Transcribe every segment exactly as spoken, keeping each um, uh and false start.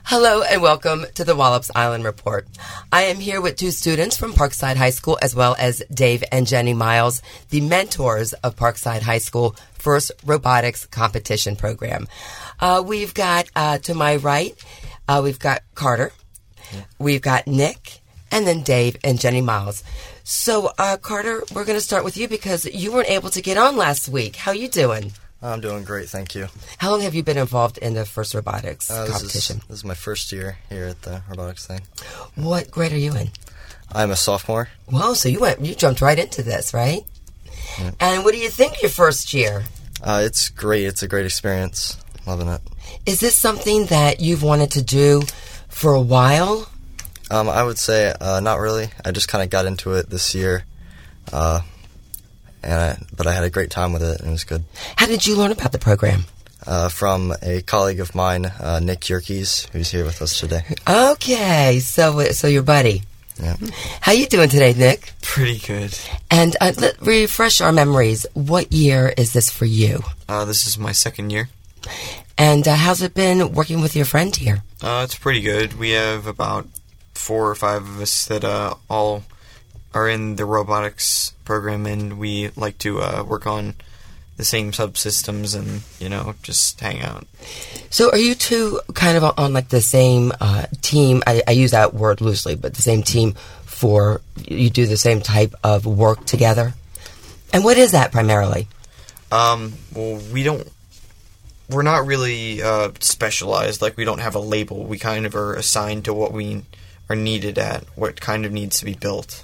Hello and welcome to the Wallops Island Report. I am here with two students from Parkside High School as well as Dave and Jenny Miles, the mentors of Parkside High School First Robotics Competition Program. Uh, we've got, uh, to my right, uh, we've got Carter, yeah. We've got Nick, and then Dave and Jenny Miles. So, uh, Carter, we're going to start with you because you weren't able to get on last week. How you doing? I'm doing great, thank you. How long have you been involved in the First Robotics uh, this competition? Is, this is my first year here at the robotics thing. What grade are you in? I'm a sophomore. Whoa, so you went, you jumped right into this, right? Yeah. And what do you think your first year? Uh, it's great. It's a great experience. Loving it. Is this something that you've wanted to do for a while? Um, I would say uh, not really. I just kind of got into it this year. Uh And I, but I had a great time with it, and it was good. How did you learn about the program? Uh, from a colleague of mine, uh, Nick Yerkes, who's here with us today. Okay, so so your buddy. Yeah. How you doing today, Nick? Pretty good. And uh, let refresh our memories. What year is this for you? Uh, this is my second year. And uh, how's it been working with your friend here? Uh, it's pretty good. We have about four or five of us that uh, all are in the robotics program, and we like to uh, work on the same subsystems and, you know, just hang out. So are you two kind of on, like, the same uh, team? I, I use that word loosely, but the same team for, you do the same type of work together? And what is that primarily? Um, well, we don't, we're not really uh, specialized. Like, we don't have a label. We kind of are assigned to what we are needed at, what kind of needs to be built.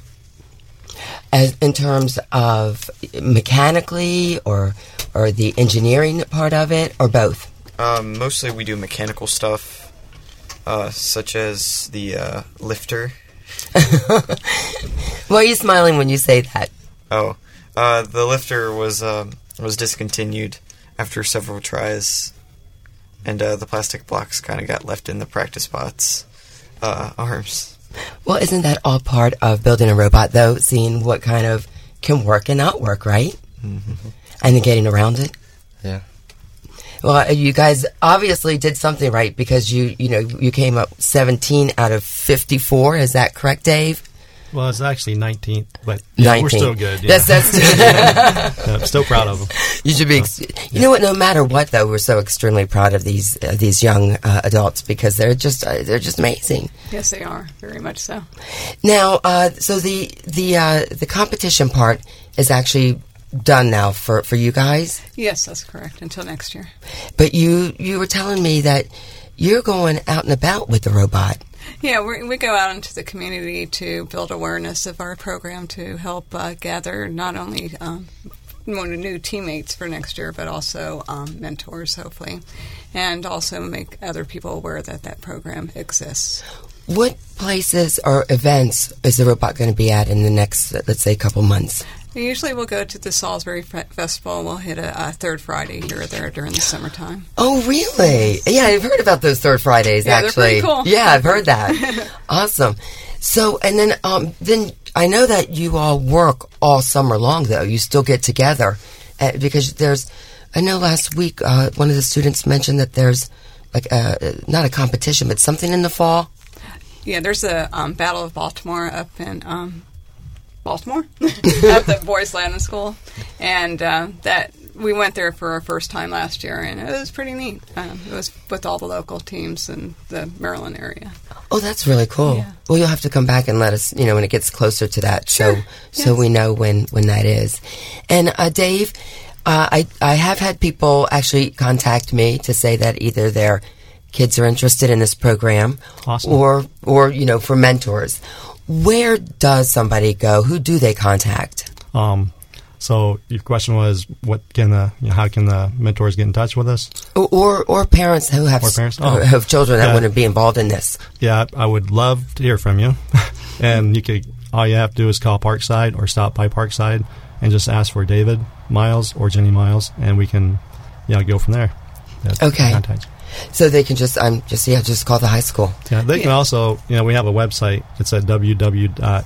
As in terms of mechanically or or the engineering part of it, or both? Um, mostly we do mechanical stuff, uh, such as the uh, lifter. Why are you smiling when you say that? Oh, uh, the lifter was um, was discontinued after several tries, and uh, the plastic blocks kind of got left in the practice bot's uh, arms. Well, isn't that all part of building a robot, though, seeing what kind of can work and not work, right? Mm-hmm. And then getting around it? Yeah. Well, you guys obviously did something right because you, you know, you came up seventeen out of fifty-four. Is that correct, Dave? Well, it's actually nineteenth, but yeah, nineteenth. We're still good. Yeah. That's that's. yeah, I'm still proud of them. You should be. Ex- you know what? No matter what, though, we're so extremely proud of these uh, these young uh, adults because they're just uh, they're just amazing. Yes, they are very much so. Now, uh, so the the uh, the competition part is actually done now for, for you guys. Yes, that's correct. Until next year. But you you were telling me that you're going out and about with the robot. Yeah, we we go out into the community to build awareness of our program to help uh, gather not only um, more new teammates for next year, but also um, mentors, hopefully, and also make other people aware that that program exists. What places or events is the robot going to be at in the next, let's say, couple months? Usually we'll go to the Salisbury Fe- Festival, and we'll hit a, a third Friday here or there during the summertime. Oh, really? Yeah, I've heard about those third Fridays, yeah, actually. They're pretty cool. Yeah, I've heard that. Awesome. So, and then, um, then I know that you all work all summer long, though. You still get together uh, because there's, I know last week uh, one of the students mentioned that there's like a, not a competition, but something in the fall. Yeah, there's a um, Battle of Baltimore up in um, Baltimore at the Boys Landing School, and uh, that we went there for our first time last year, and it was pretty neat. Um, it was with all the local teams in the Maryland area. Oh, that's really cool. Yeah. Well, you'll have to come back and let us, you know, when it gets closer to that, sure. so so yes. we know when, when that is. And uh, Dave, uh, I I have had people actually contact me to say that either their kids are interested in this program, awesome. or or you know, for mentors. Where does somebody go? Who do they contact? Um, so your question was, what can the, you know, how can the mentors get in touch with us? Or or, or parents who have or parents? Oh. Oh. have children that yeah. want to be involved in this. Yeah, I would love to hear from you. And you could, all you have to do is call Parkside or stop by Parkside and just ask for David Miles or Jenny Miles, and we can, yeah, go from there. Yeah, okay. Contact. So they can just, um, just yeah, just call the high school. Yeah, they yeah. can also, you know, we have a website. It's at w w w dot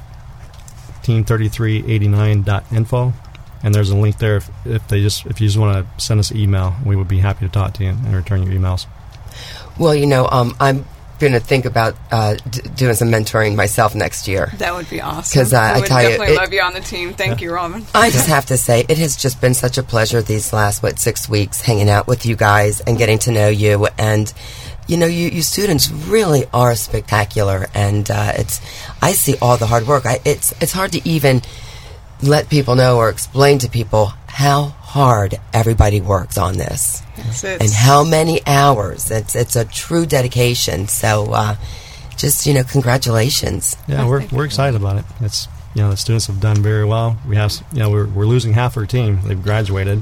team thirty-three eighty-nine dot info, and there's a link there if, if they just if you just want to send us an email, we would be happy to talk to you and return your emails. Well, you know, um, I'm going to think about uh, d- doing some mentoring myself next year. That would be awesome. 'Cause, uh, I would tell you, definitely it- love you on the team. Thank you, Robin. I just have to say, it has just been such a pleasure these last, what, six weeks hanging out with you guys and getting to know you. And, you know, you, you students really are spectacular. And uh, it's, I see all the hard work. I, it's, it's hard to even let people know or explain to people how hard everybody works on this. Yes, it's- And how many hours. It's, it's a true dedication. So, uh, just, you know, congratulations. Yeah, we're we're excited about it. It's you know the students have done very well. We have you know we're we're losing half our team. They've graduated,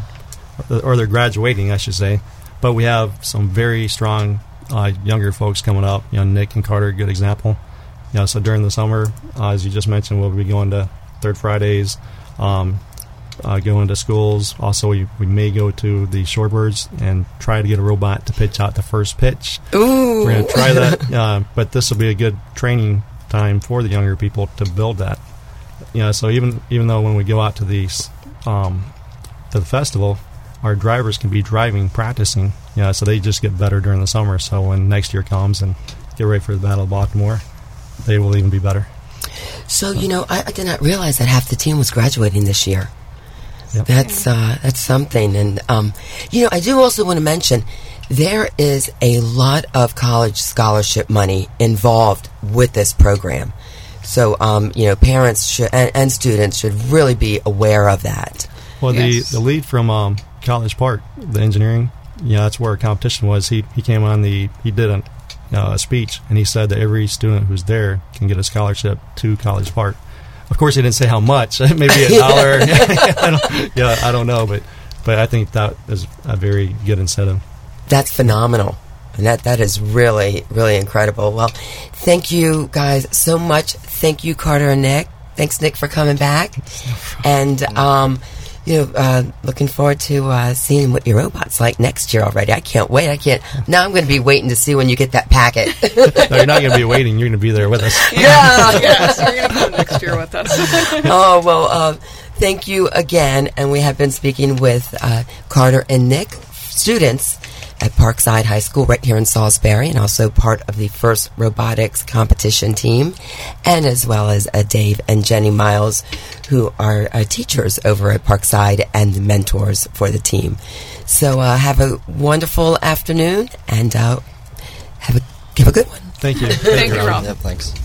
or they're graduating, I should say. But we have some very strong uh, younger folks coming up. You know, Nick and Carter, good example. You know, so during the summer, uh, as you just mentioned, we'll be going to Third Fridays, um, uh, going to schools. Also, we, we may go to the Shorebirds and try to get a robot to pitch out the first pitch. Ooh. We're going to try that, uh, but this will be a good training time for the younger people to build that. You know, so even even though when we go out to these um, to the festival, our drivers can be driving, practicing. Yeah, so they just get better during the summer. So when next year comes and get ready for the Battle of Baltimore, they will even be better. So, you know, I, I did not realize that half the team was graduating this year. Yep. That's uh, that's something. And, um, you know, I do also want to mention there is a lot of college scholarship money involved with this program. So, um, you know, parents should, and, and students should really be aware of that. Well, Yes. the, the lead from um, College Park, the engineering, you know, that's where our competition was. He he came on the, he did a, uh, a speech, and he said that every student who's there can get a scholarship to College Park. Of course, he didn't say how much. Maybe a dollar. I don't, yeah, I don't know, but but I think that is a very good incentive. That's phenomenal. And that, that is really, really incredible. Well, thank you guys so much. Thank you, Carter and Nick. Thanks, Nick, for coming back. And, um, you know, uh, looking forward to uh, seeing what your robot's like next year already. I can't wait. I can't. Now I'm going to be waiting to see when you get that packet. No, you're not going to be waiting. You're going to be there with us. Yeah. Yes, you're going to come next year with us. Oh, well, uh, thank you again. And we have been speaking with uh, Carter and Nick, students at Parkside High School right here in Salisbury, and also part of the first robotics competition team, and as well as uh, Dave and Jenny Miles, who are uh, teachers over at Parkside and mentors for the team. So uh, have a wonderful afternoon, and uh, have a have a good one. Thank you. Thank you, Rob. Yep, thanks.